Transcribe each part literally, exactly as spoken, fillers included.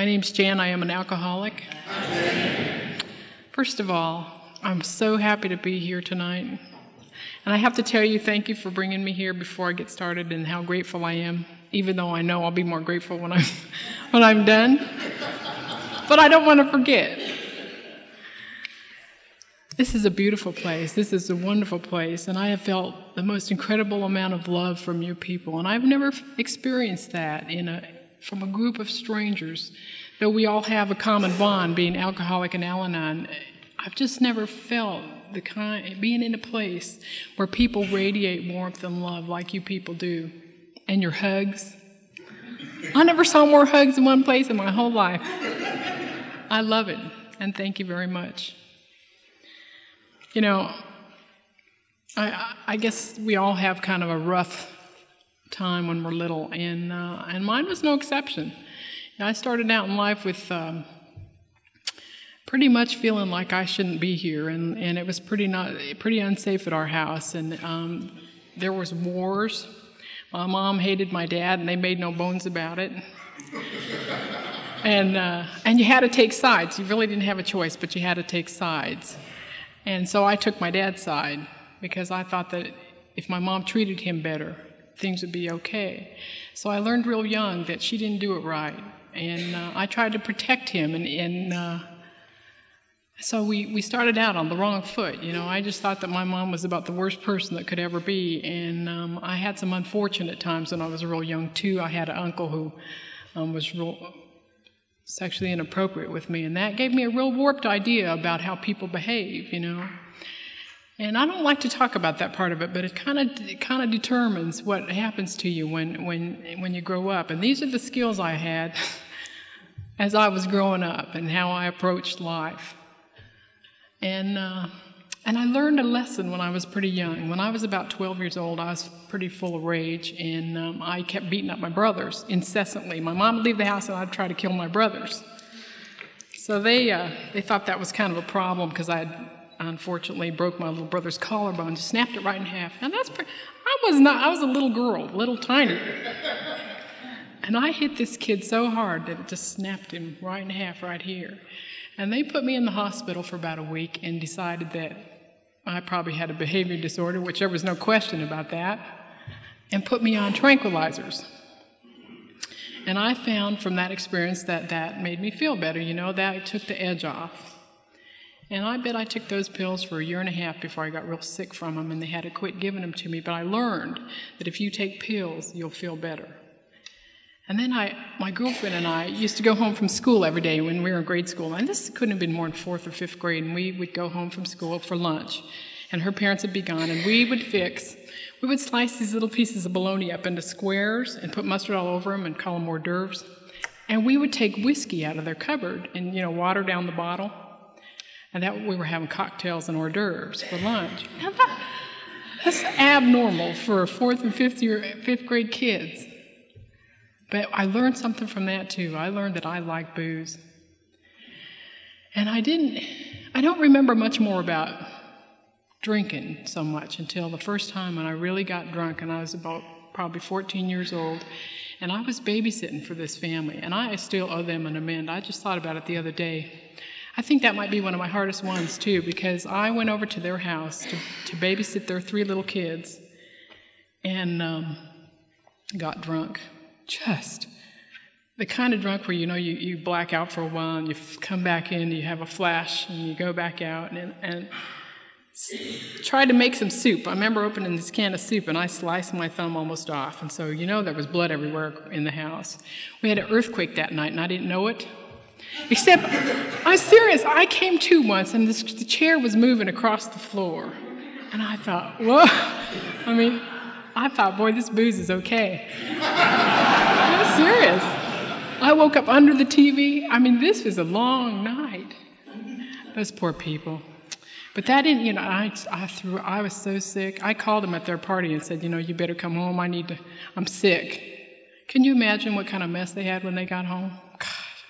My name's Jan. I am an alcoholic. First of all, I'm so happy to be here tonight. And I have to tell you, thank you for bringing me here before I get started and how grateful I am, even though I know I'll be more grateful when I'm, when I'm done. But I don't want to forget. This is a beautiful place. This is a wonderful place. And I have felt the most incredible amount of love from you people. And I've never experienced that in a, from a group of strangers. Though we all have a common bond, being alcoholic and Al-Anon, I've just never felt the kind, being in a place where people radiate warmth and love like you people do. And your hugs. I never saw more hugs in one place in my whole life. I love it. And thank you very much. You know, I, I guess we all have kind of a rough time when we're little, and uh, and mine was no exception. I started out in life with um, pretty much feeling like I shouldn't be here, and, and it was pretty not pretty unsafe at our house, and um, there was wars. My mom hated my dad, and they made no bones about it. and uh, and you had to take sides. You really didn't have a choice, but you had to take sides. And so I took my dad's side because I thought that if my mom treated him better, things would be okay. So I learned real young that she didn't do it right. And uh, I tried to protect him. And, and uh, so we, we started out on the wrong foot. You know, I just thought that my mom was about the worst person that could ever be. And um, I had some unfortunate times when I was real young, too. I had an uncle who um, was real sexually inappropriate with me, and that gave me a real warped idea about how people behave, you know. And I don't like to talk about that part of it, but it kind of it kind of determines what happens to you when when when you grow up. And these are the skills I had as I was growing up and how I approached life. And uh, and I learned a lesson when I was pretty young. When I was about twelve years old, I was pretty full of rage, and um, I kept beating up my brothers incessantly. My mom would leave the house, and I'd try to kill my brothers. So they uh, they thought that was kind of a problem because I had unfortunately broke my little brother's collarbone, just snapped it right in half. And that's pre- I was not. I was a little girl, little tiny, and I hit this kid so hard that it just snapped him right in half right here. And they put me in the hospital for about a week and decided that I probably had a behavior disorder, which there was no question about that, and put me on tranquilizers. And I found from that experience that that made me feel better, you know, that took the edge off. And I bet I took those pills for a year and a half before I got real sick from them, and they had to quit giving them to me. But I learned that if you take pills, you'll feel better. And then I, my girlfriend and I used to go home from school every day when we were in grade school. And this couldn't have been more than fourth or fifth grade. And we would go home from school for lunch. And her parents would be gone. And we would fix, we would slice these little pieces of bologna up into squares and put mustard all over them and call them hors d'oeuvres. And we would take whiskey out of their cupboard and, you know, water down the bottle. And that we were having cocktails and hors d'oeuvres for lunch. Now that, that's abnormal for fourth and fifth, year, fifth grade kids. But I learned something from that, too. I learned that I like booze. And I didn't, I don't remember much more about drinking so much until the first time when I really got drunk, and I was about probably fourteen years old, and I was babysitting for this family, and I still owe them an amend. I just thought about it the other day. I think that might be one of my hardest ones, too, because I went over to their house to, to babysit their three little kids and um, got drunk. Just the kind of drunk where, you know, you, you black out for a while and you f- come back in, you have a flash, and you go back out and, and tried to make some soup. I remember opening this can of soup, and I sliced my thumb almost off. And so, you know, there was blood everywhere in the house. We had an earthquake that night, and I didn't know it. Except, I'm serious, I came to once, and this, the chair was moving across the floor. And I thought, whoa. I mean, I thought, boy, this booze is okay. I'm serious. I woke up under the T V. I mean, this was a long night. Those poor people. But that didn't, you know, I, I threw, I was so sick. I called them at their party and said, you know, you better come home. I need to, I'm sick. Can you imagine what kind of mess they had when they got home? God.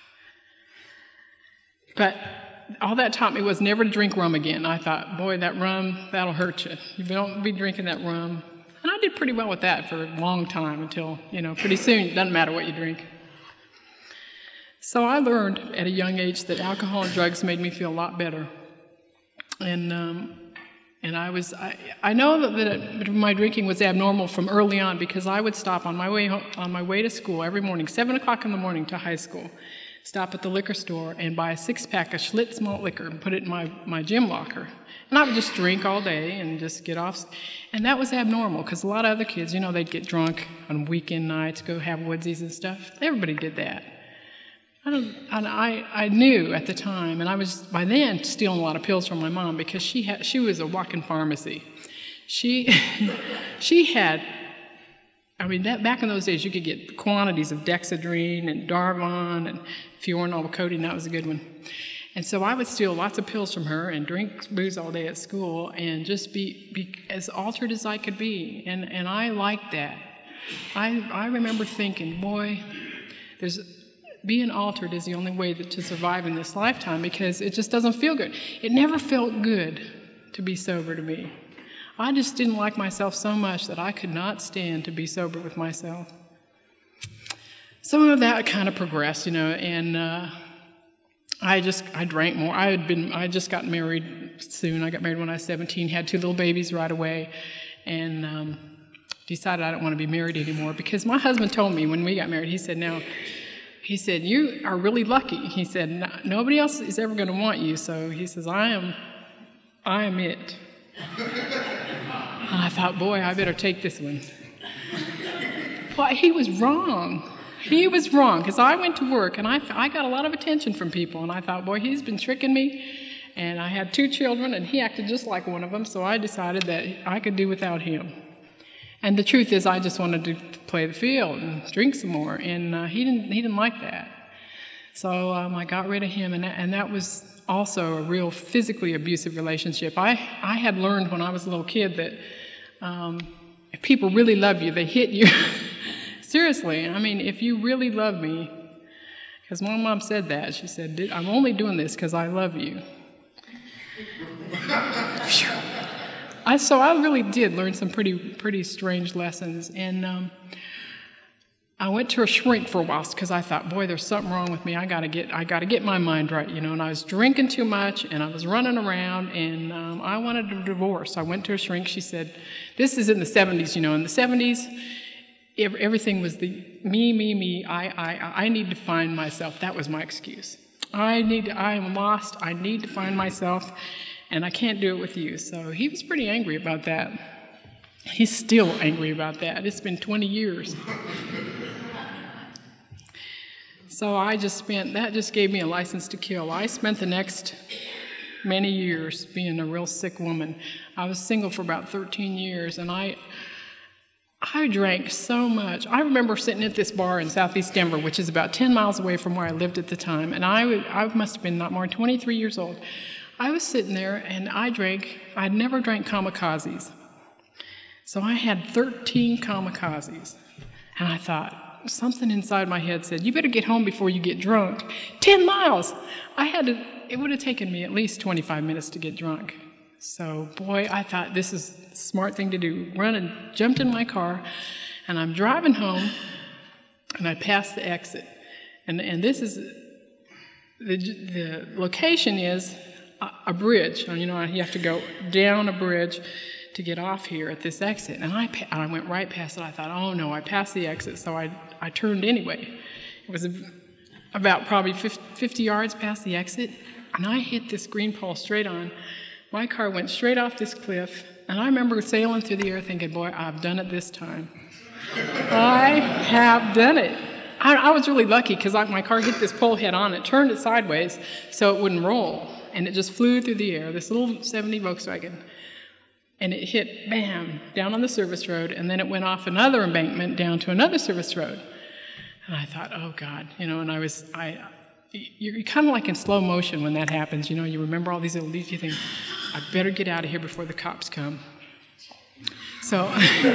But all that taught me was never to drink rum again. I thought, boy, that rum, that'll hurt you. You don't be drinking that rum. And I did pretty well with that for a long time until, you know, pretty soon it doesn't matter what you drink. So I learned at a young age that alcohol and drugs made me feel a lot better. And um, and I was I, I know that, that my drinking was abnormal from early on, because I would stop on my way home, on my way to school every morning, seven o'clock in the morning to high school, stop at the liquor store and buy a six-pack of Schlitz malt liquor and put it in my, my gym locker. And I would just drink all day and just get off. And that was abnormal, because a lot of other kids, you know, they'd get drunk on weekend nights, go have woodsies and stuff. Everybody did that. I, don't, and I, I knew at the time, and I was by then stealing a lot of pills from my mom, because she had she was a walking pharmacy. She she had, I mean, that back in those days, you could get quantities of Dexedrine and Darvon and Fiorinol codeine. That was a good one. And so I would steal lots of pills from her and drink booze all day at school and just be, be as altered as I could be. And and I liked that. I I remember thinking, boy, there's being altered is the only way that, to survive in this lifetime, because it just doesn't feel good. It never felt good to be sober to me. I just didn't like myself so much that I could not stand to be sober with myself. Some of that kind of progressed, you know, and uh, I just, I drank more. I had been, I just got married soon. I got married when I was seventeen, had two little babies right away, and um, decided I didn't want to be married anymore, because my husband told me when we got married, he said, now, he said, you are really lucky. He said, no, nobody else is ever going to want you. So he says, I am, I am it. And I thought, boy, I better take this one. Well, he was wrong. He was wrong, because I went to work, and I, I got a lot of attention from people, and I thought, boy, he's been tricking me. And I had two children, and he acted just like one of them, so I decided that I could do without him. And the truth is, I just wanted to play the field and drink some more, and uh, he didn't. He didn't like that. So um, I got rid of him, and that, and that was also a real physically abusive relationship. I I had learned when I was a little kid that um, if people really love you, they hit you. Seriously, I mean, if you really love me, because my mom said that. She said, "I'm only doing this because I love you." I, so I really did learn some pretty pretty strange lessons, and um, I went to a shrink for a while because I thought, boy, there's something wrong with me. I gotta get I gotta get my mind right, you know. And I was drinking too much, and I was running around, and um, I wanted a divorce. I went to a shrink. She said, "This is in the seventies, you know. In the seventies, everything was the me, me, me. I, I, I need to find myself." That was my excuse. I need. To, I am lost. I need to find myself. And I can't do it with you. So he was pretty angry about that. He's still angry about that. It's been twenty years. So I just spent, that just gave me a license to kill. I spent the next many years being a real sick woman. I was single for about thirteen years, and I I drank so much. I remember sitting at this bar in Southeast Denver, which is about ten miles away from where I lived at the time, and I, would, I must have been not more than twenty-three years old. I was sitting there, and I drank, I'd never drank kamikazes. So I had thirteen kamikazes. And I thought, something inside my head said, you better get home before you get drunk. Ten miles! I had to, it would have taken me at least twenty-five minutes to get drunk. So, boy, I thought this is a smart thing to do. Run and jumped in my car, and I'm driving home, and I passed the exit. And, and this is, the, the location is a bridge. You know, you have to go down a bridge to get off here at this exit. And I I went right past it. I thought, oh no, I passed the exit, so I I turned anyway. It was about probably fifty yards past the exit, and I hit this green pole straight on. My car went straight off this cliff, and I remember sailing through the air thinking, boy, I've done it this time. I have done it. I, I was really lucky because my car hit this pole head on. It turned it sideways so it wouldn't roll. And it just flew through the air, this little seventy Volkswagen. And it hit, bam, down on the service road, and then it went off another embankment down to another service road. And I thought, oh, God, you know, and I was, I, you're kind of like in slow motion when that happens, you know, you remember all these little leaves, you think, I better get out of here before the cops come. So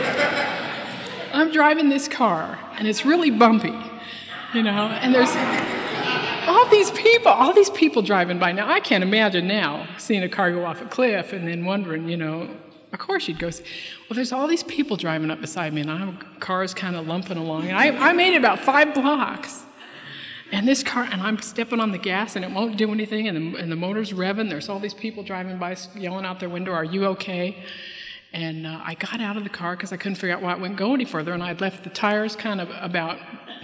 I'm driving this car, and it's really bumpy, you know, and there's all these people, all these people driving by. Now, I can't imagine now seeing a car go off a cliff and then wondering, you know, of course you'd go, well, there's all these people driving up beside me, and our car's kind of lumping along. And I, I made it about five blocks. And this car, and I'm stepping on the gas, and it won't do anything, and the, and the motor's revving. There's all these people driving by yelling out their window, "Are you okay?" And uh, I got out of the car because I couldn't figure out why it wouldn't go any further, and I'd left the tires kind of about...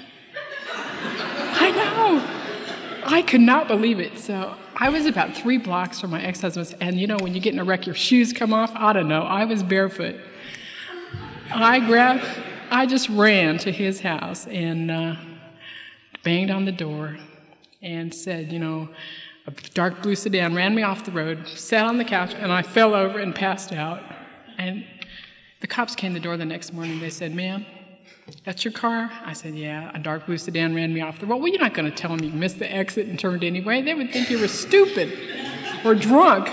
I know! I could not believe it. So I was about three blocks from my ex-husband's, and you know, when you get in a wreck, your shoes come off. I don't know. I was barefoot. I grabbed... I just ran to his house, and... Uh, banged on the door and said, you know, a dark blue sedan ran me off the road, sat on the couch, and I fell over and passed out. And the cops came to the door the next morning. They said, "Ma'am, that's your car?" I said, "Yeah, a dark blue sedan ran me off the road." "Well, you're not going to tell them you missed the exit and turned anyway. They would think you were stupid or drunk."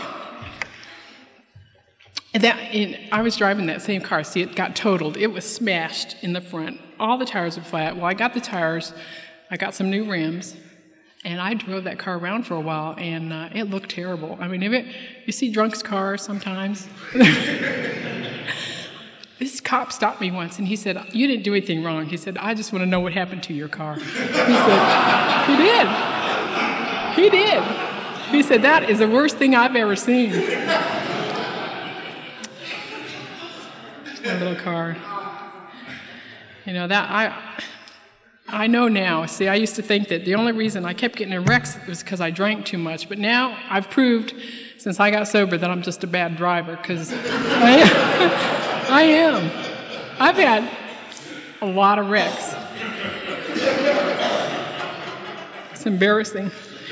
And that, and I was driving that same car. See, it got totaled. It was smashed in the front. All the tires were flat. Well, I got the tires. I got some new rims, and I drove that car around for a while, and uh, it looked terrible. I mean, if it, you see drunks' cars sometimes. This cop stopped me once, and he said, "You didn't do anything wrong." He said, "I just want to know what happened to your car." He said, he did. He did. He said, "That is the worst thing I've ever seen." My little car. You know, that, I... I know now. See, I used to think that the only reason I kept getting in wrecks was because I drank too much. But now I've proved, since I got sober, that I'm just a bad driver, because I, I am. I've had a lot of wrecks. It's embarrassing.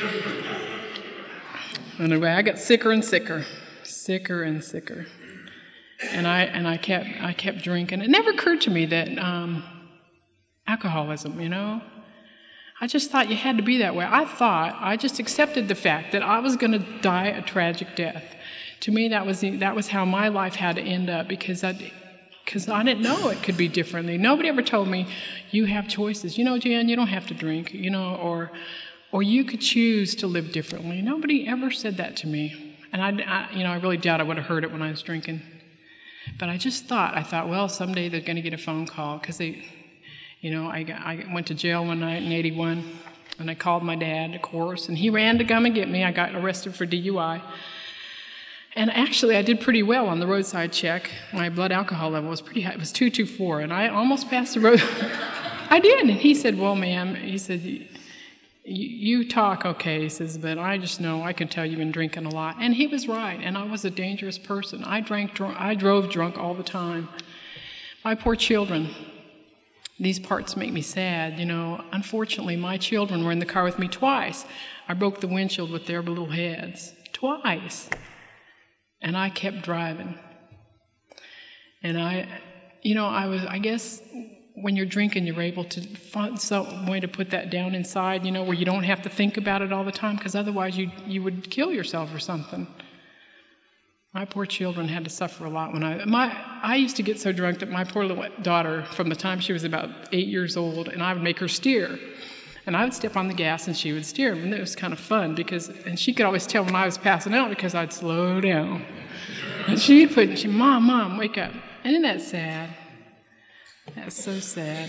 Anyway, I got sicker and sicker, sicker and sicker. And I and I kept I kept drinking. It never occurred to me that um, alcoholism, you know. I just thought you had to be that way. I thought, I just accepted the fact that I was going to die a tragic death. To me, that was the, that was how my life had to end up, because I, because I didn't know it could be differently. Nobody ever told me, you have choices. You know, Jan, you don't have to drink, you know, or or you could choose to live differently. Nobody ever said that to me. And I, I you know, I really doubt I would have heard it when I was drinking. But I just thought, I thought, well, someday they're going to get a phone call, because they... You know, I, got, I went to jail one night in eighty-one, and I called my dad, of course, and he ran to come and get me. I got arrested for D U I. And actually, I did pretty well on the roadside check. My blood alcohol level was pretty high. It was two twenty-four, and I almost passed the road. I did, and he said, well, ma'am, he said, you talk okay, he says, but I just know, I can tell you've been drinking a lot. And he was right, and I was a dangerous person. I drank, drunk, I drove drunk all the time. My poor children. These parts make me sad, you know. Unfortunately, my children were in the car with me twice. I broke the windshield with their little heads. Twice. And I kept driving. And I, you know, I was, I guess, when you're drinking, you're able to find some way to put that down inside, you know, where you don't have to think about it all the time, because otherwise you you would kill yourself or something. My poor children had to suffer a lot when I... My, I used to get so drunk that my poor little daughter, from the time she was about eight years old, and I would make her steer. And I would step on the gas and she would steer. And it was kind of fun, because... And she could always tell when I was passing out, because I'd slow down. And she'd put... She, Mom, Mom, wake up. Isn't that sad? That's so sad.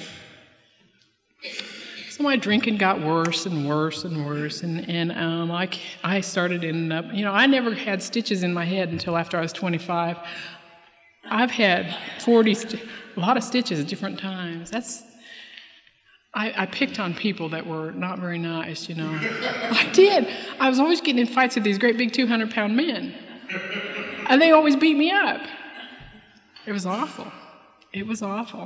So my drinking got worse and worse and worse, and, and um, I, I started ending up, you know, I never had stitches in my head until after I was twenty-five. I've had forty, st- a lot of stitches at different times. That's, I, I picked on people that were not very nice, you know. I did. I was always getting in fights with these great big two hundred pound men, and they always beat me up. It was awful. It was awful.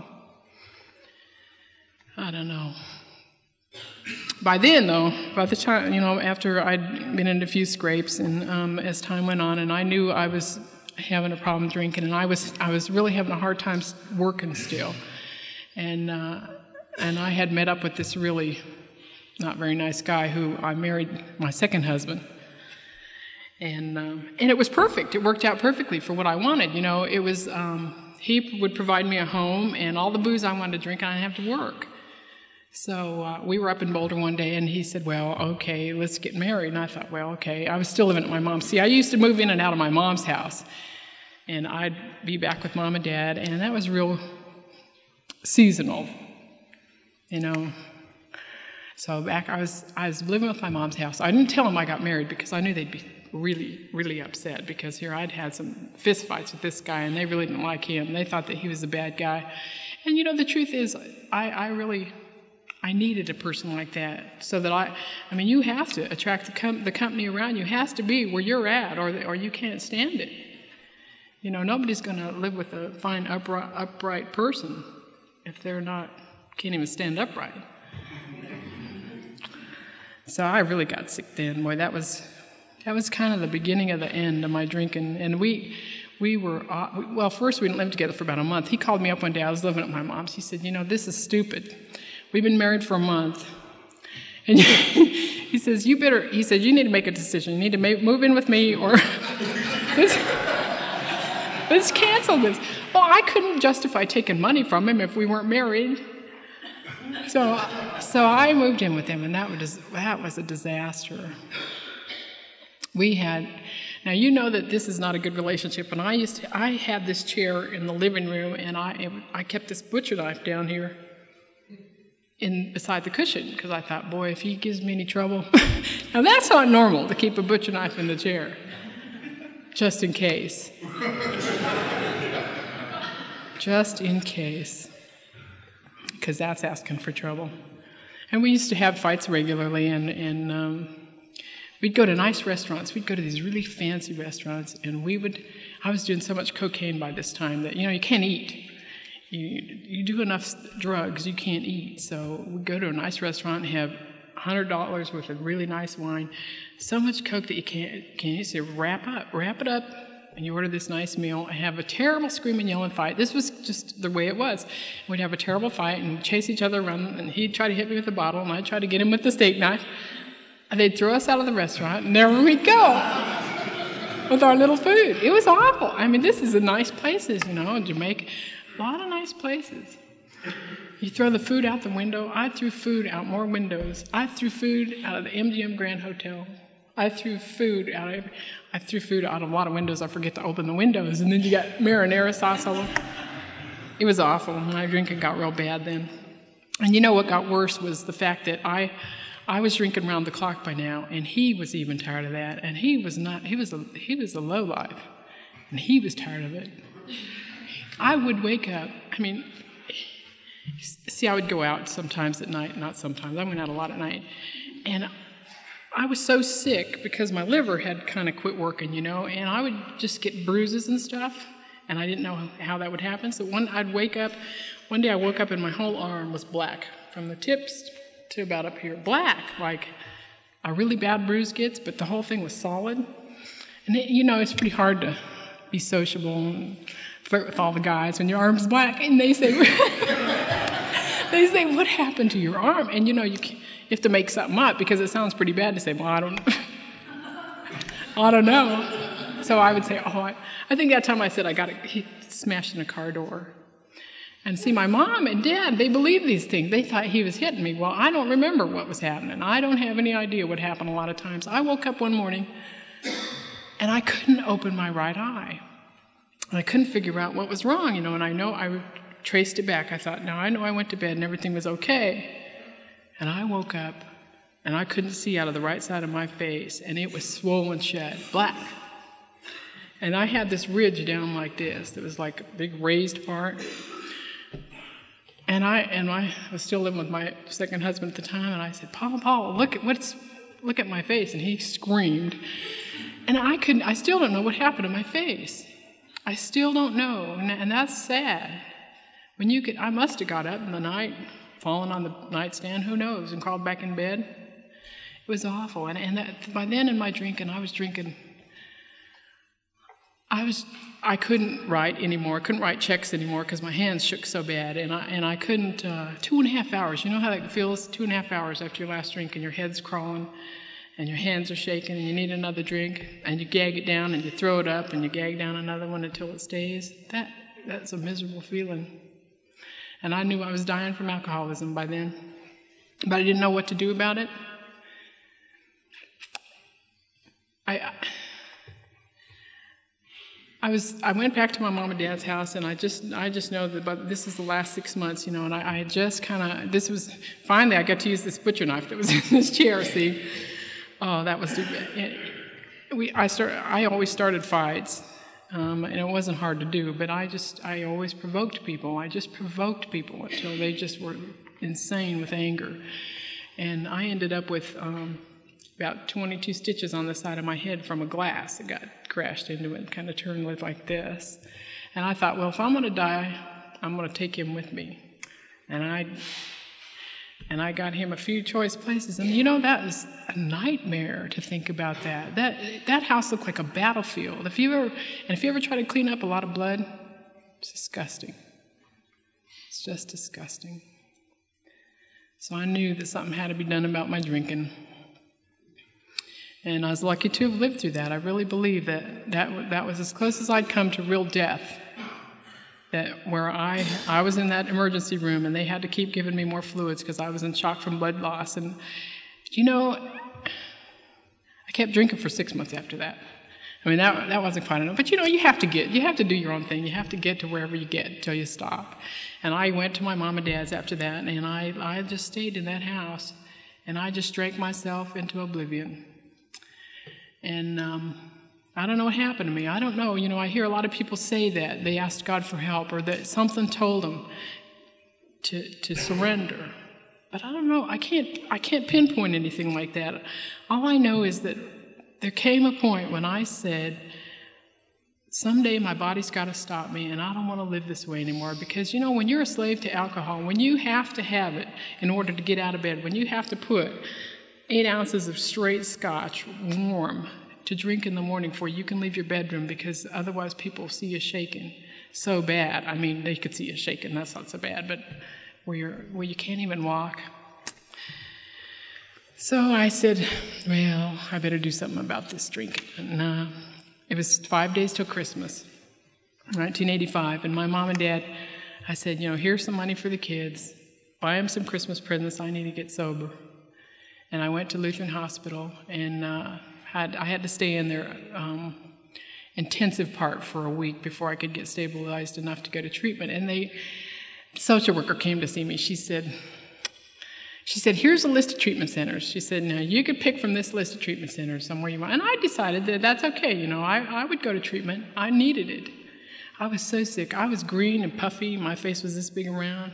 I don't know. By then, though, by the time, you know, after I'd been in a few scrapes, and um, as time went on, and I knew I was having a problem drinking, and I was I was really having a hard time working still, and uh, and I had met up with this really not very nice guy who I married, my second husband, and um, and it was perfect. It worked out perfectly for what I wanted. You know, it was um, he would provide me a home and all the booze I wanted to drink, and I didn't have to work. So uh, we were up in Boulder one day, and he said, well, okay, let's get married. And I thought, well, okay. I was still living at my mom's. See, I used to move in and out of my mom's house, and I'd be back with Mom and Dad, and that was real seasonal, you know. So back, I was I was living with my mom's house. I didn't tell them I got married because I knew they'd be really, really upset because here I'd had some fist fights with this guy and they really didn't like him. They thought that he was a bad guy. And you know, the truth is, I, I really, I needed a person like that so that I, I mean, you have to attract the, com- the company around you has to be where you're at or, the, or you can't stand it. You know, nobody's going to live with a fine, upright, upright person if they're not, can't even stand upright. So I really got sick then. Boy, that was that was kind of the beginning of the end of my drinking. And we we were, uh, well, first we didn't live together for about a month. He called me up one day. I was living at my mom's. He said, you know, this is stupid. We've been married for a month. And he says, you better, he said, you need to make a decision. You need to ma- move in with me or let's, let's cancel this. Well, I couldn't justify taking money from him if we weren't married. So, so I moved in with him, and that was that was a disaster. We had, now you know that this is not a good relationship. And I used to, I had this chair in the living room, and I I kept this butcher knife down here, in beside the cushion, because I thought, boy, if he gives me any trouble, now that's not normal to keep a butcher knife in the chair, just in case, just in case. Because that's asking for trouble. And we used to have fights regularly, and, and um, we'd go to nice restaurants. We'd go to these really fancy restaurants, and we would, I was doing so much cocaine by this time that, you know, you can't eat. You, you do enough drugs, you can't eat. So we'd go to a nice restaurant and have one hundred dollars worth of really nice wine, so much coke that you can't, can't eat. So wrap up, wrap it up. And you order this nice meal, and have a terrible screaming, yelling fight. This was just the way it was. We'd have a terrible fight and chase each other around, and he'd try to hit me with a bottle, and I'd try to get him with the steak knife. And they'd throw us out of the restaurant, and there we'd go with our little food. It was awful. I mean, this is a nice places, you know, in Jamaica. A lot of nice places. You throw the food out the window. I threw food out more windows. I threw food out of the M G M Grand Hotel. I threw food out of I threw food out of a lot of windows. I forget to open the windows, and then you got marinara sauce all over. It was awful. My drinking got real bad then. And you know what got worse was the fact that I I was drinking round the clock by now, and he was even tired of that. And he was not. He was a he was a lowlife, and he was tired of it. I would wake up. I mean, see, I would go out sometimes at night. Not sometimes. I went out a lot at night, and I was so sick because my liver had kind of quit working, you know, and I would just get bruises and stuff, and I didn't know how that would happen. So one, I'd wake up, one day I woke up and my whole arm was black, from the tips to about up here. Black, like a really bad bruise gets, but the whole thing was solid. And, it, you know, it's pretty hard to be sociable and flirt with all the guys when your arm's black, and they say, they say, what happened to your arm? And, you know, you can't, you have to make something up because it sounds pretty bad to say, well, I don't I don't know. So I would say, oh, I, I think that time I said I got it, he smashed in a car door. And see, my mom and dad, they believed these things. They thought he was hitting me. Well, I don't remember what was happening. I don't have any idea what happened a lot of times. I woke up one morning, and I couldn't open my right eye. And I couldn't figure out what was wrong, you know, and I know I traced it back. I thought, now I know I went to bed and everything was okay. And I woke up, and I couldn't see out of the right side of my face, and it was swollen shut, black. And I had this ridge down like this. That was like a big raised part. And I and I was still living with my second husband at the time, and I said, Paul, Paul, look at what's look at my face. And he screamed. And I couldn't. I still don't know what happened to my face. I still don't know, and, and that's sad. When you could, I must have got up in the night, fallen on the nightstand, who knows, and crawled back in bed. It was awful. And, and that, by then in my drinking, I was drinking, I was, I couldn't write anymore. I couldn't write checks anymore because my hands shook so bad. And I, and I couldn't, uh, two and a half hours, you know how that feels? Two and a half hours after your last drink and your head's crawling and your hands are shaking and you need another drink and you gag it down and you throw it up and you gag down another one until it stays. That That's a miserable feeling. And I knew I was dying from alcoholism by then, but I didn't know what to do about it. I, I was I went back to my mom and dad's house, and I just I just know that but this is the last six months, you know, and I, I had just kind of this was finally I got to use this butcher knife that was in this chair. See, oh, that was we I start I always started fights, um, and it wasn't hard to do, but I just I always provoked people. I just provoked people until they just were insane with anger, and I ended up with. Um, about twenty-two stitches on the side of my head from a glass that got crashed into it and kind of turned like this. And I thought, well, if I'm going to die, I'm going to take him with me. And I and I got him a few choice places. And you know, that was a nightmare to think about that. That that house looked like a battlefield. If you ever and if you ever try to clean up a lot of blood, it's disgusting. It's just disgusting. So I knew that something had to be done about my drinking. And I was lucky to have lived through that. I really believe that that, that was as close as I'd come to real death. That where I I was in that emergency room, and they had to keep giving me more fluids because I was in shock from blood loss. And you know, I kept drinking for six months after that. I mean, that that wasn't quite enough. But you know, you have to get you have to do your own thing. You have to get to wherever you get until you stop. And I went to my mom and dad's after that, and I I just stayed in that house, and I just drank myself into oblivion. And um, I don't know what happened to me. I don't know. You know, I hear a lot of people say that. They asked God for help, or that something told them to to surrender. But I don't know. I can't I can't pinpoint anything like that. All I know is that there came a point when I said, someday my body's got to stop me, and I don't want to live this way anymore. Because, you know, when you're a slave to alcohol, when you have to have it in order to get out of bed, when you have to put eight ounces of straight scotch warm to drink in the morning before you can leave your bedroom, because otherwise people see you shaking so bad. I mean, they could see you shaking, that's not so bad, but where you're where you can't even walk. So I said, well, I better do something about this drinking. And uh, it was five days till Christmas, nineteen eighty-five, and my mom and dad, I said, you know, here's some money for the kids, buy them some Christmas presents, I need to get sober. And I went to Lutheran Hospital, and uh, had I had to stay in their um, intensive part for a week before I could get stabilized enough to go to treatment. And they, the social worker came to see me. She said, she said, here's a list of treatment centers. She said, now you could pick from this list of treatment centers somewhere you want. And I decided that that's okay. You know, I, I would go to treatment. I needed it. I was so sick. I was green and puffy. My face was this big around.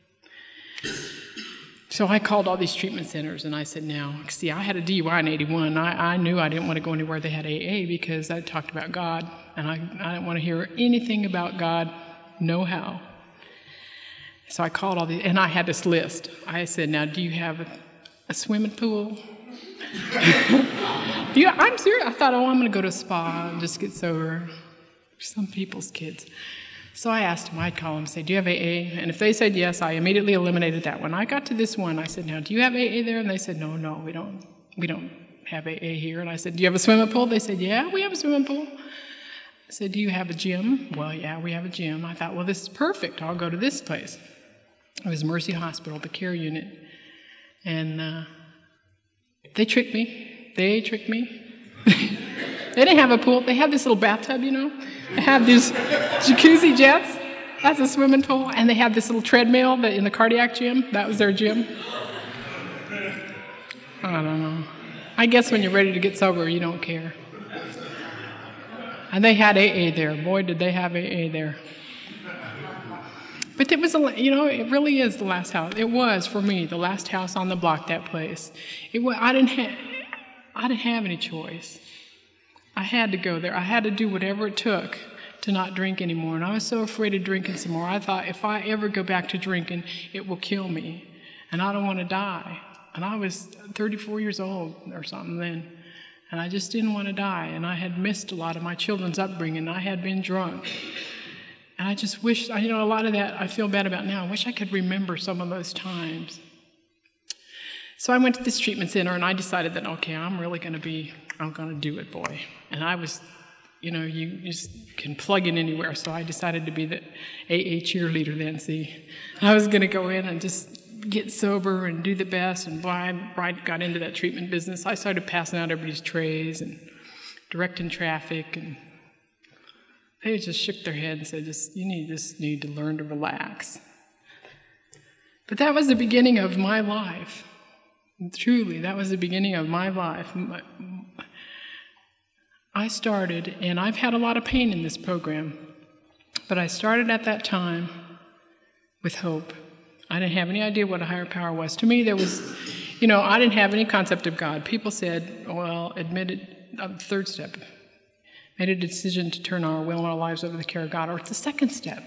So I called all these treatment centers, and I said, now, see, I had a D U I in eighty-one. I, I knew I didn't want to go anywhere they had A A because I talked about God, and I, I didn't want to hear anything about God, no how. So I called all these, and I had this list. I said, now, do you have a, a swimming pool? you, I'm serious. I thought, oh, I'm going to go to a spa and just get sober. Some people's kids. So I asked them, I'd call them and say, do you have A A? And if they said yes, I immediately eliminated that one. I got to this one, I said, now, do you have A A there? And they said, no, no, we don't we don't have A A here. And I said, do you have a swimming pool? They said, yeah, we have a swimming pool. I said, do you have a gym? Well, yeah, we have a gym. I thought, well, this is perfect. I'll go to this place. It was Mercy Hospital, the care unit. And uh, they tricked me. They tricked me. They didn't have a pool. They had this little bathtub, you know. They had these jacuzzi jets. That's a swimming pool. And they had this little treadmill that in the cardiac gym. That was their gym. I don't know. I guess when you're ready to get sober, you don't care. And they had A A there. Boy, did they have A A there. But it was, a, you know, it really is the last house. It was, for me, the last house on the block, that place. It was, I didn't have, I didn't have any choice. I had to go there. I had to do whatever it took to not drink anymore. And I was so afraid of drinking some more. I thought, if I ever go back to drinking, it will kill me. And I don't want to die. And I was thirty-four years old or something then. And I just didn't want to die. And I had missed a lot of my children's upbringing. I had been drunk. And I just wish, you know, a lot of that I feel bad about now. I wish I could remember some of those times. So I went to this treatment center, and I decided that, okay, I'm really going to be, I'm going to do it, boy. And I was, you know, you just can plug in anywhere. So I decided to be the A A cheerleader then, see. I was going to go in and just get sober and do the best. And boy, I, I got into that treatment business. I started passing out everybody's trays and directing traffic. And they just shook their head and said, just you need just need to learn to relax. But that was the beginning of my life. Truly, that was the beginning of my life. I started, and I've had a lot of pain in this program, but I started at that time with hope. I didn't have any idea what a higher power was. To me, there was, you know, I didn't have any concept of God. People said, well, admitted, uh, third step, made a decision to turn our will and our lives over to the care of God, or it's the second step.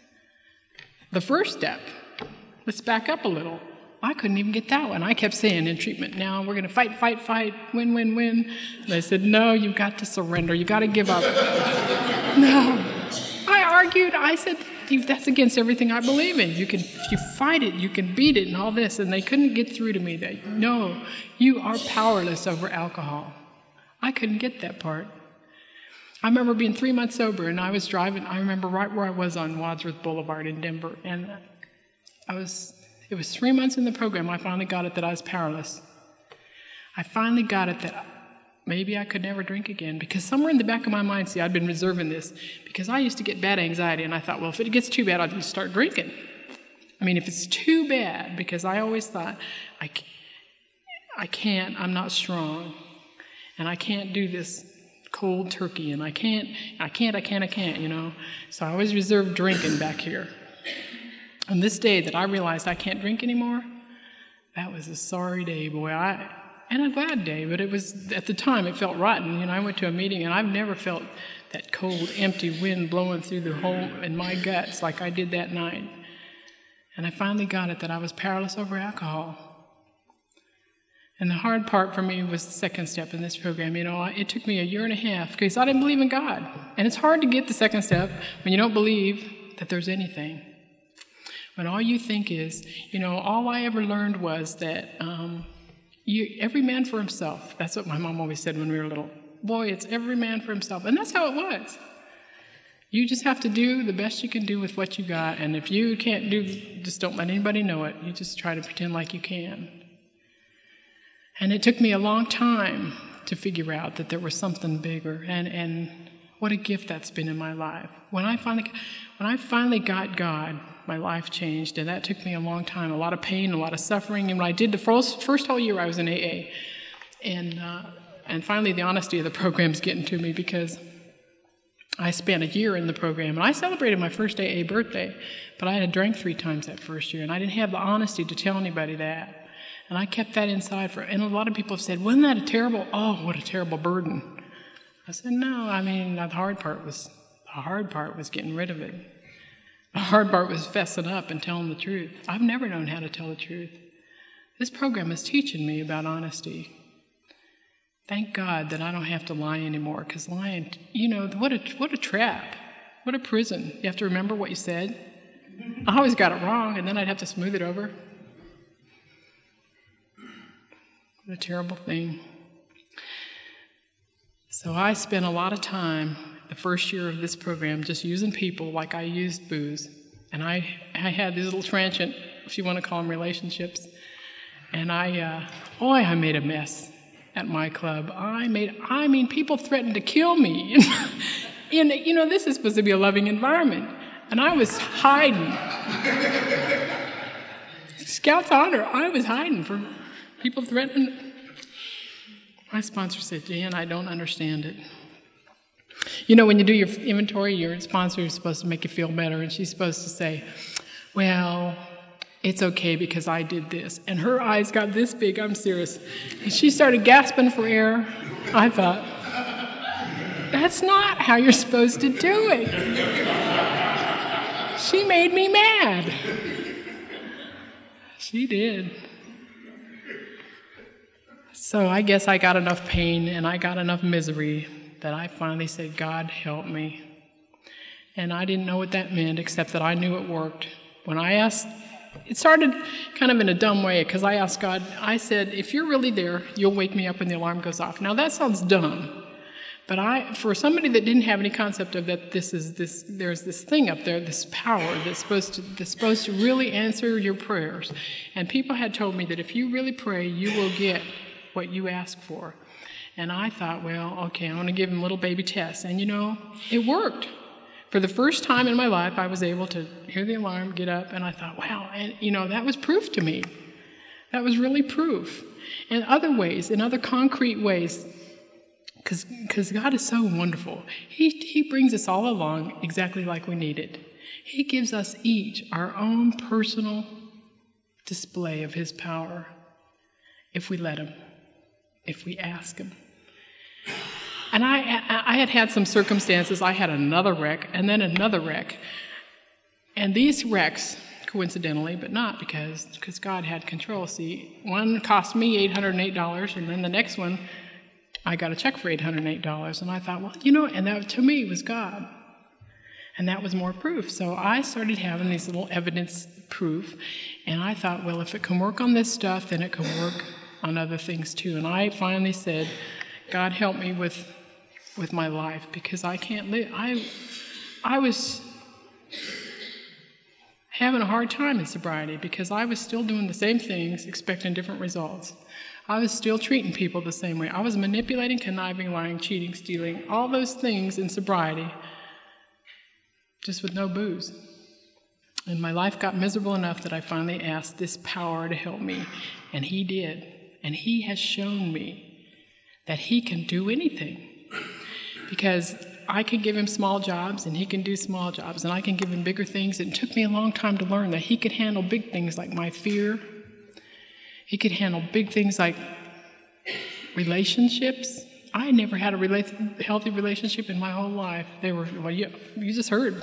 The first step, let's back up a little. I couldn't even get that one. I kept saying in treatment, now we're going to fight, fight, fight, win, win, win. And they said, no, you've got to surrender. You've got to give up. No. I argued. I said, that's against everything I believe in. You can, if you fight it, you can beat it and all this. And they couldn't get through to me that, no, you are powerless over alcohol. I couldn't get that part. I remember being three months sober, and I was driving. I remember right where I was on Wadsworth Boulevard in Denver. And I was... It was three months in the program I finally got it that I was powerless. I finally got it that maybe I could never drink again, because somewhere in the back of my mind, see, I'd been reserving this, because I used to get bad anxiety, and I thought, well, if it gets too bad, I'll just start drinking. I mean, if it's too bad, because I always thought, I can't, I can't, I'm not strong, and I can't do this cold turkey, and I can't, I can't, I can't, I can't, you know. So I always reserved drinking back here. On this day that I realized I can't drink anymore, that was a sorry day, boy. I and a glad day, but it was, at the time, it felt rotten. You know, I went to a meeting, and I've never felt that cold, empty wind blowing through the hole in my guts like I did that night. And I finally got it that I was powerless over alcohol. And the hard part for me was the second step in this program. You know, it took me a year and a half because I didn't believe in God. And it's hard to get the second step when you don't believe that there's anything. When all you think is, you know, all I ever learned was that um, you, every man for himself. That's what my mom always said when we were little. Boy, it's every man for himself. And that's how it was. You just have to do the best you can do with what you got. And if you can't do, just don't let anybody know it. You just try to pretend like you can. And it took me a long time to figure out that there was something bigger. And, and what a gift that's been in my life. When I finally, when I finally got God, my life changed, and that took me a long time, a lot of pain, a lot of suffering. And when I did the first, first whole year, I was in A A. And, uh, and finally, the honesty of the program's getting to me, because I spent a year in the program, and I celebrated my first A A birthday, but I had drank three times that first year, and I didn't have the honesty to tell anybody that. And I kept that inside for, and a lot of people have said, wasn't that a terrible, oh, what a terrible burden. I said, no, I mean, the hard part was, the hard part was getting rid of it. The hard part was fessing up and telling the truth. I've never known how to tell the truth. This program is teaching me about honesty. Thank God that I don't have to lie anymore, because lying, you know, what a, what a trap. What a prison. You have to remember what you said. I always got it wrong, and then I'd have to smooth it over. What a terrible thing. So I spent a lot of time the first year of this program just using people like I used booze. And I, I had these little transient, if you want to call them relationships. And I, uh, boy, I made a mess at my club. I made, I mean, people threatened to kill me. And, you know, this is supposed to be a loving environment. And I was hiding. Scouts honor, I was hiding from people threatening. My sponsor said, Jan, I don't understand it. You know, when you do your inventory, your sponsor is supposed to make you feel better, and she's supposed to say, well, it's okay because I did this. And her eyes got this big, I'm serious. And she started gasping for air. I thought, that's not how you're supposed to do it. She made me mad. She did. So I guess I got enough pain and I got enough misery that I finally said, God, help me. And I didn't know what that meant, except that I knew it worked. When I asked, it started kind of in a dumb way, because I asked God, I said, if you're really there, you'll wake me up when the alarm goes off. Now that sounds dumb, but I, for somebody that didn't have any concept of that, this is this, there's this thing up there, this power that's supposed to, that's supposed to really answer your prayers. And people had told me that if you really pray, you will get what you ask for. And I thought, well, okay, I'm going to give him little baby tests. And, you know, it worked. For the first time in my life, I was able to hear the alarm, get up, and I thought, wow, and you know, that was proof to me. That was really proof. In other ways, in other concrete ways, because God is so wonderful. He, he brings us all along exactly like we need it. He gives us each our own personal display of his power if we let him, if we ask him. And I, I had had some circumstances. I had another wreck and then another wreck. And these wrecks, coincidentally, but not because, because God had control. See, one cost me eight hundred eight dollars, and then the next one, I got a check for eight hundred eight dollars. And I thought, well, you know, and that to me was God. And that was more proof. So I started having these little evidence proof. And I thought, well, if it can work on this stuff, then it can work on other things too. And I finally said, God, help me with with my life, because I can't live. I, I was having a hard time in sobriety because I was still doing the same things, expecting different results. I was still treating people the same way. I was manipulating, conniving, lying, cheating, stealing, all those things in sobriety, just with no booze. And my life got miserable enough that I finally asked this power to help me, and he did. And he has shown me that he can do anything. Because I can give him small jobs, and he can do small jobs, and I can give him bigger things. It took me a long time to learn that he could handle big things like my fear. He could handle big things like relationships. I never had a rela- healthy relationship in my whole life. They were, well, you, you just heard.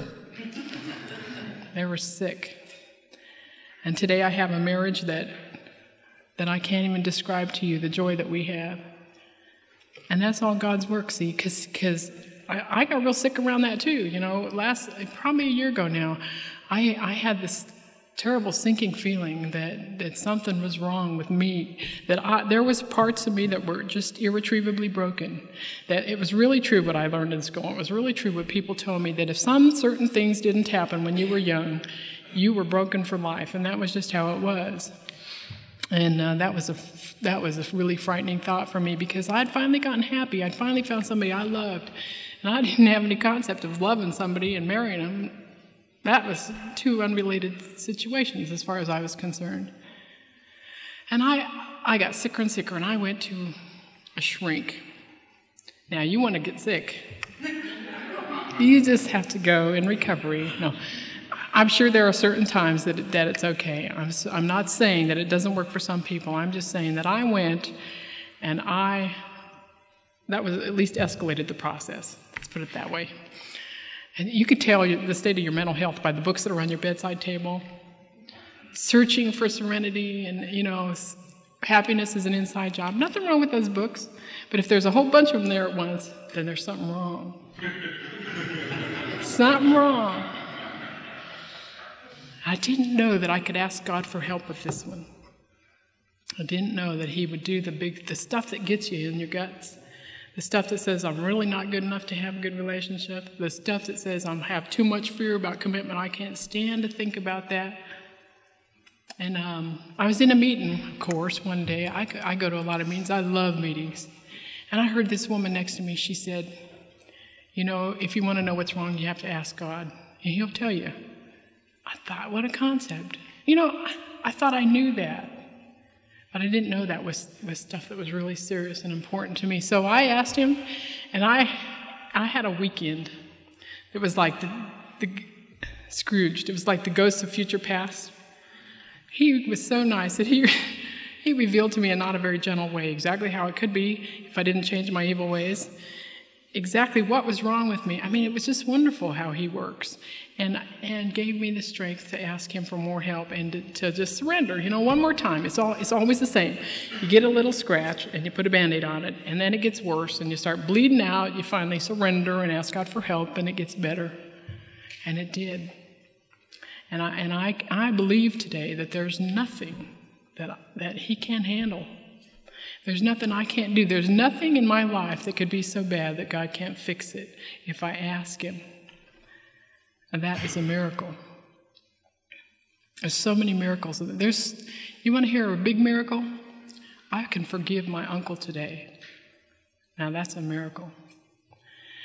They were sick. And today I have a marriage that, that I can't even describe to you, the joy that we have. And that's all God's work, see, because because I, I got real sick around that too. You know, last probably a year ago now, I I had this terrible sinking feeling that, that something was wrong with me, that I, there was parts of me that were just irretrievably broken, that it was really true what I learned in school. It was really true what people told me, that if some certain things didn't happen when you were young, you were broken for life, and that was just how it was. And uh, that was a that was a really frightening thought for me, because I'd finally gotten happy. I'd finally found somebody I loved, and I didn't have any concept of loving somebody and marrying them. That was two unrelated situations as far as I was concerned. And I I got sicker and sicker, and I went to a shrink. Now, you want to get sick. You just have to go in recovery. No. I'm sure there are certain times that it, that it's okay. I'm, I'm not saying that it doesn't work for some people. I'm just saying that I went, and I, that was at least escalated the process. Let's put it that way. And you could tell the state of your mental health by the books that are on your bedside table. Searching for serenity and, you know, happiness is an inside job. Nothing wrong with those books. But if there's a whole bunch of them there at once, then there's something wrong. Something wrong. I didn't know that I could ask God for help with this one. I didn't know that he would do the big, the stuff that gets you in your guts. The stuff that says I'm really not good enough to have a good relationship. The stuff that says I have too much fear about commitment. I can't stand to think about that. And um, I was in a meeting, of course, one day. I, I go to a lot of meetings. I love meetings. And I heard this woman next to me. She said, you know, if you want to know what's wrong, you have to ask God, and he'll tell you. I thought, what a concept. You know, I, I thought I knew that, but I didn't know that was, was stuff that was really serious and important to me. So I asked him, and I I had a weekend. It was like the, the Scrooged. It was like the ghosts of future past. He was so nice that he he revealed to me in not a very gentle way exactly how it could be if I didn't change my evil ways. Exactly what was wrong with me. I mean, it was just wonderful how he works, and and gave me the strength to ask him for more help and to, to just surrender. You know, one more time. It's all it's always the same. You get a little scratch and you put a Band-Aid on it, and then it gets worse, and you start bleeding out. You finally surrender and ask God for help, and it gets better, and it did. And I and I I believe today that there's nothing that that he can't handle. There's nothing I can't do. There's nothing in my life that could be so bad that God can't fix it if I ask him. And that is a miracle. There's so many miracles. There's, you want to hear a big miracle? I can forgive my uncle today. Now that's a miracle.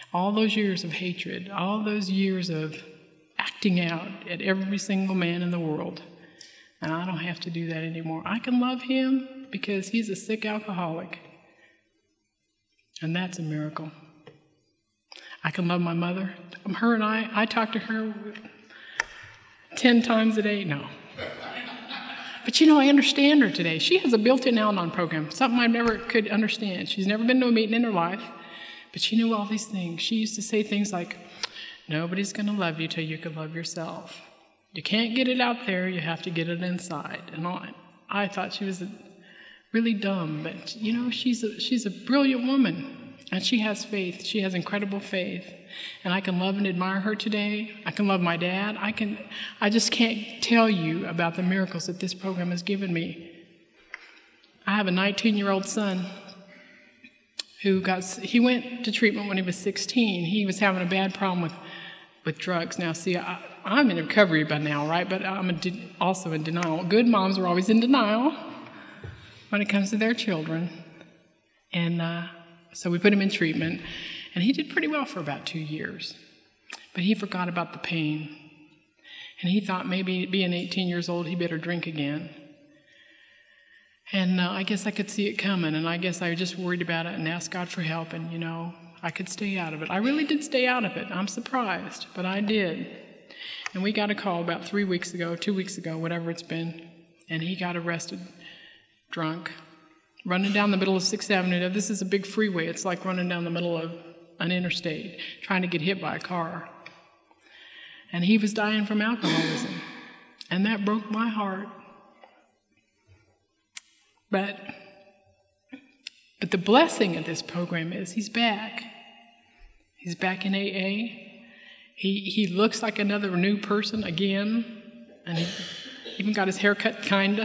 All those years of hatred, all those years of acting out at every single man in the world. And I don't have to do that anymore. I can love him because he's a sick alcoholic. And that's a miracle. I can love my mother. Her and I, I talk to her ten times a day. No. But you know, I understand her today. She has a built-in Al-Anon program, something I never could understand. She's never been to a meeting in her life, but she knew all these things. She used to say things like, nobody's going to love you till you can love yourself. You can't get it out there, you have to get it inside. And I, I thought she was really dumb, but you know, she's a, she's a brilliant woman, and she has faith. She has incredible faith. And I can love and admire her today. I can love my dad. I can, I just can't tell you about the miracles that this program has given me. I have a nineteen-year-old son who got, he went to treatment when he was sixteen. He was having a bad problem with, with drugs. Now, see, I, I'm in recovery by now, right? But I'm de- also in denial. Good moms are always in denial when it comes to their children. And uh, so we put him in treatment. And he did pretty well for about two years. But he forgot about the pain. And he thought maybe being eighteen years old, he better drink again. And uh, I guess I could see it coming. And I guess I was just worried about it and asked God for help. And, you know, I could stay out of it. I really did stay out of it. I'm surprised, but I did. And we got a call about three weeks ago, two weeks ago, whatever it's been. And he got arrested, drunk, running down the middle of sixth Avenue. Now, this is a big freeway. It's like running down the middle of an interstate, trying to get hit by a car. And he was dying from alcoholism. And that broke my heart. But, but the blessing of this program is he's back. He's back in A A. He, he looks like another new person again. And he even got his hair cut, kinda.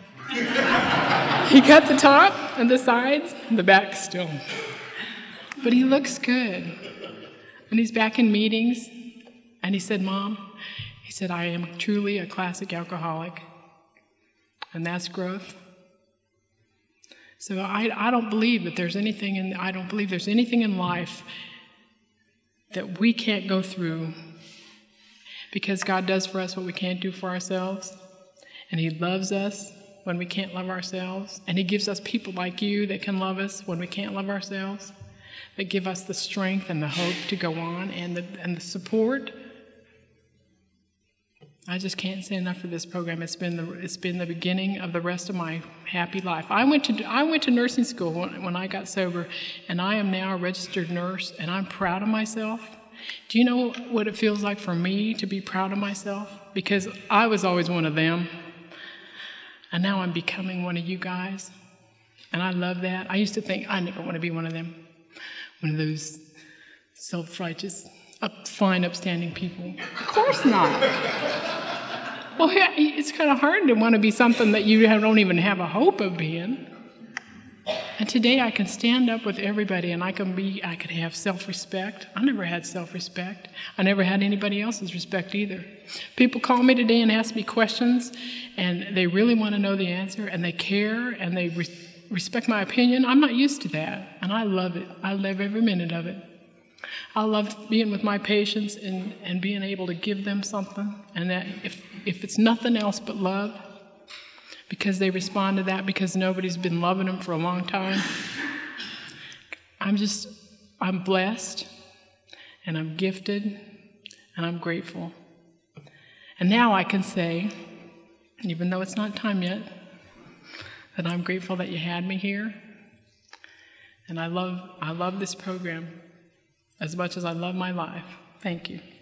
He cut the top and the sides, and the back still. But he looks good. And he's back in meetings. And he said, Mom, he said, I am truly a classic alcoholic. And that's growth. So I, I don't believe that there's anything in, I don't believe there's anything in life that we can't go through, because God does for us what we can't do for ourselves. And he loves us when we can't love ourselves. And he gives us people like you that can love us when we can't love ourselves, that give us the strength and the hope to go on, and the, and the support. I just can't say enough for this program. It's been the it's been the beginning of the rest of my happy life. I went to I went to nursing school when, when I got sober, and I am now a registered nurse, and I'm proud of myself. Do you know what it feels like for me to be proud of myself? Because I was always one of them, and now I'm becoming one of you guys, and I love that. I used to think I never want to be one of them, one of those self-righteous, up, fine, upstanding people. Of course not. Well, it's kind of hard to want to be something that you don't even have a hope of being. And today I can stand up with everybody, and I can be, I can have self-respect. I never had self-respect. I never had anybody else's respect either. People call me today and ask me questions, and they really want to know the answer, and they care, and they re- respect my opinion. I'm not used to that, and I love it. I love every minute of it. I love being with my patients and, and being able to give them something, and that if, if it's nothing else but love, because they respond to that, because nobody's been loving them for a long time. I'm just, I'm blessed, and I'm gifted, and I'm grateful. And now I can say, even though it's not time yet, that I'm grateful that you had me here, and I love, I love this program as much as I love my life. Thank you.